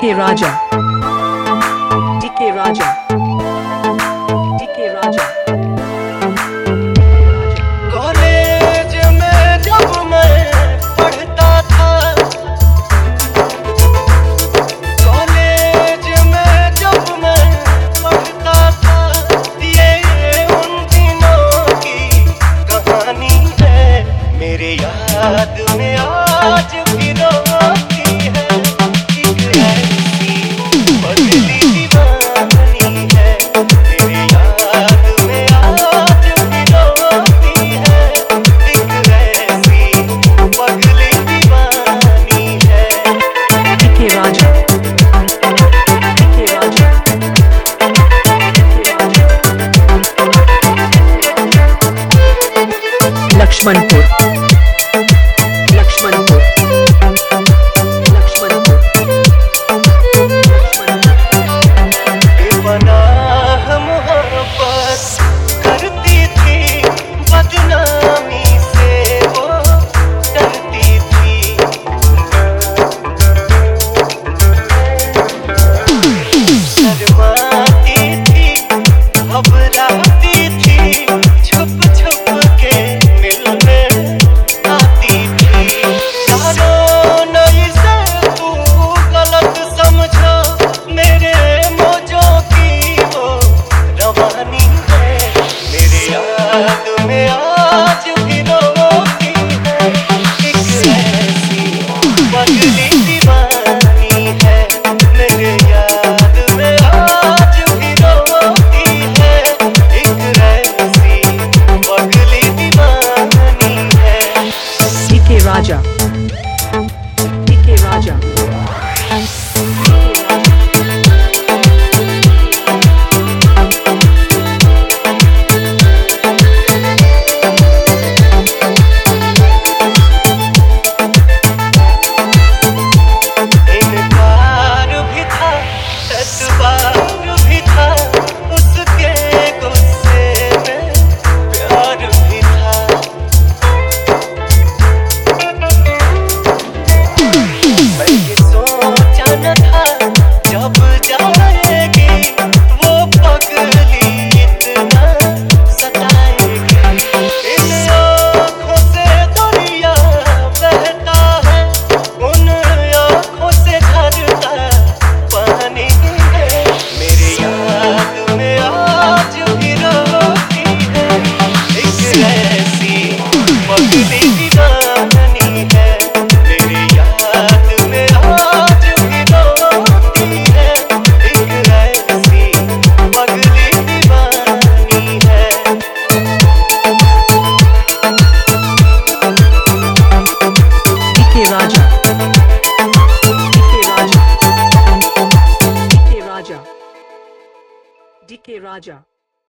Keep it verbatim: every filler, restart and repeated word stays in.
DK Raja DK Raja DK Raja college में जब मैं पढ़ता था कॉलेज में जब मैं पढ़ता था ये उन दिनों की कहानी है मेरे याद में आज भी रोती है एक ऐसी पगली दीवानी है मेरे याद में आज भी रोती है एक ऐसी पगली दीवानी है डीके राजा डीके राजा लक्ष्मणपुर लक्ष्मणपुर लक्ष्मणपुर बेपनाह मोहब्बत करती थी बदनामी से वो डरती थी शर्माती थी घबराती थी छुप छुप के मिलने आती थी यारों नहीं से तू गलत समझा मेरे मौजों की वो रवानी है मेरे याद में आज भी रोती है एक ऐसी पगली दीवानी है मेरे याद में आज भी रोती है एक ऐसी पगली दीवानी है डीके राजा डीके राजा इनकार भी था एतबार भी था उसके गुस्से में प्यार भी था मैं ये सोचा न था जब जाएगी वो पगली इतना सताएगी इन आँखों से दुनिया बहता है उन आँखों से झरता पानी है मेरे याद में आज भी रोती है एक ऐसी पगली दीवानी है मेरे याद में आज भी रोती है एक ऐसी पगली दीवानी है DK Raja DK Raja DK Raja DK राजा